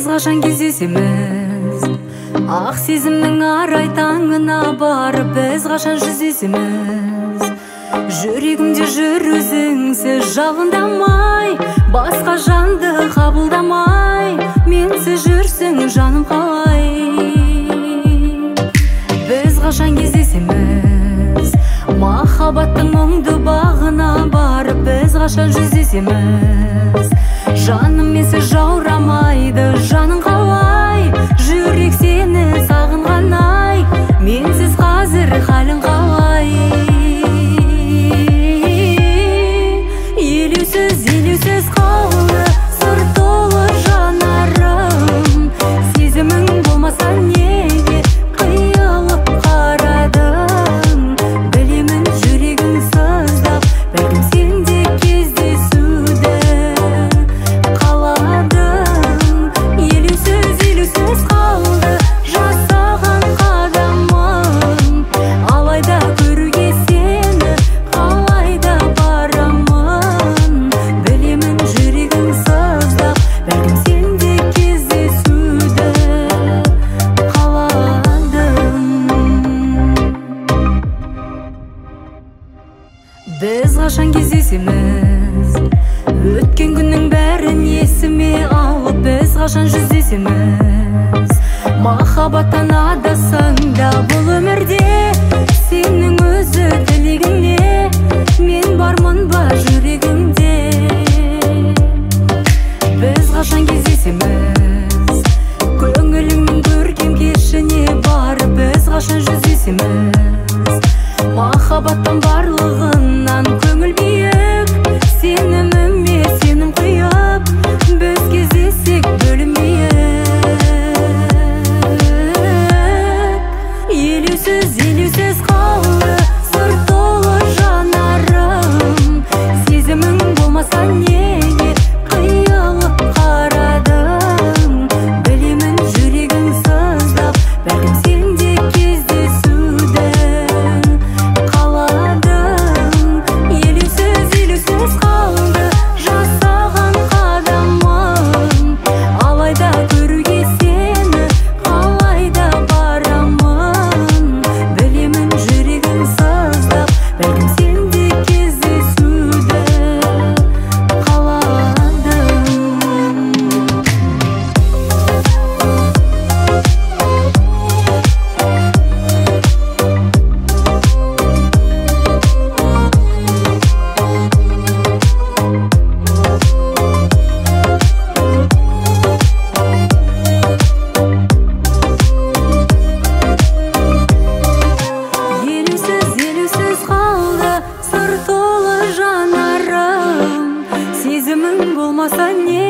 Біз қашан кездесеміз, ақ сезімнің арай таңына барып біз қашан жүздесеміз. Жүрегімде жүр өзіңсіз жалындамай, басқа жанды қабылдамай, менсіз жүрсің жаным қалай. Біз қашан кездесеміз, махаббаттың мұңды бағына барып біз қашан жүздесеміз. Жаным менсіз жаурамайды, жаның қалай, жүрек сені сағынған ай, менсіз қазір халің қалай. Елеусіз қалды сыр толы жанарым, сезімің болмаса неге қиылып қарадың. Білемін жүрегің сыздап, бәлкім сен де кездесуді қаладың. Елеусіз қалды жасаған қадамым, алайда көруге сені қалайда барамын. Білемін жүрегің сыздап, бәлкім сен де кездесуді қаладың. Біз қашан кездесеміз, өткен күннің бәрін есіме алып біз қашан жүздесеміз. Махаббаттан адасаң да бұл өмірде, сенің өзі тілегіңе мен бармын ба жүрегіңде. Біз қашан кездесеміз, көңіліңнің көркем кешіне барып біз қашан жүздесеміз. Махаббаттан барлығынан көңіл биік, сеніміме сенім құйып біз кездессек бөлінбейік. Елеусіз қалды сыр толы жанарым, сезімің болмаса неге қиылып қарадың. Білемін жүрегің сыздап, бәлкім сен де кездесуді қаладың. Елеусіз қалды жасаған қадамым, алайда көруге сені қалайда барамын. Білемін жүрегің сыздап, бәлкім сен де кездесуді қаладың. Елеусіз қалды сыр толы жанарым, сезімің болмаса не